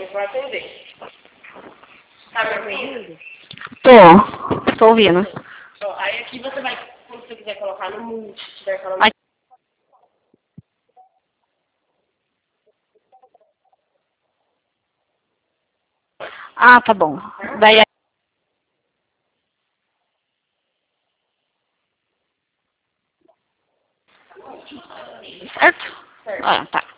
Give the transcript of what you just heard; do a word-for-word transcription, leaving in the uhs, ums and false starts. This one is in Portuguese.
eu vou atender. Tá me ouvindo? Tô. Tô ouvindo. Ó, aí aqui você vai, quando você quiser colocar no mute, se estiver falando... Aqui. Ah, tá bom. Daí... Certo? Certo. Ah, tá.